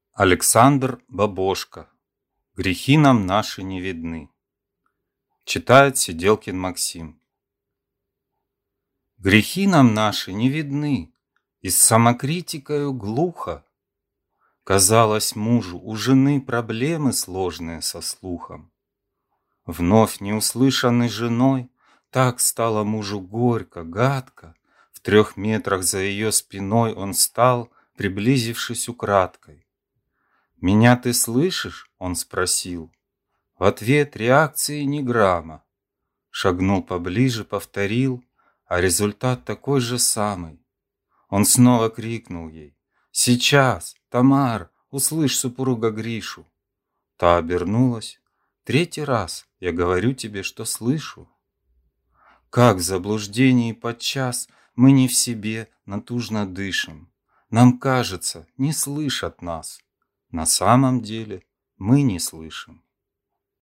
Александр Бабошко. Грехи нам наши не видны. Читает Сиделкин Максим. Грехи нам наши не видны, и с самокритикою глухо. Казалось мужу, у жены проблемы сложные со слухом. Вновь неуслышанной женой так стало мужу горько, гадко. В 3 метрах за ее спиной он стал, приблизившись украдкой. «Меня ты слышишь?» — он спросил. В ответ реакции ни грамма. Шагнул поближе, повторил, а результат такой же самый. Он снова крикнул ей: «Сейчас, Тамар, услышь супруга Гришу!» Та обернулась: «3-й раз я говорю тебе, что слышу». Как в заблуждении подчас мы не в себе, натужно дышим. Нам кажется, не слышат нас. На самом деле мы не слышим.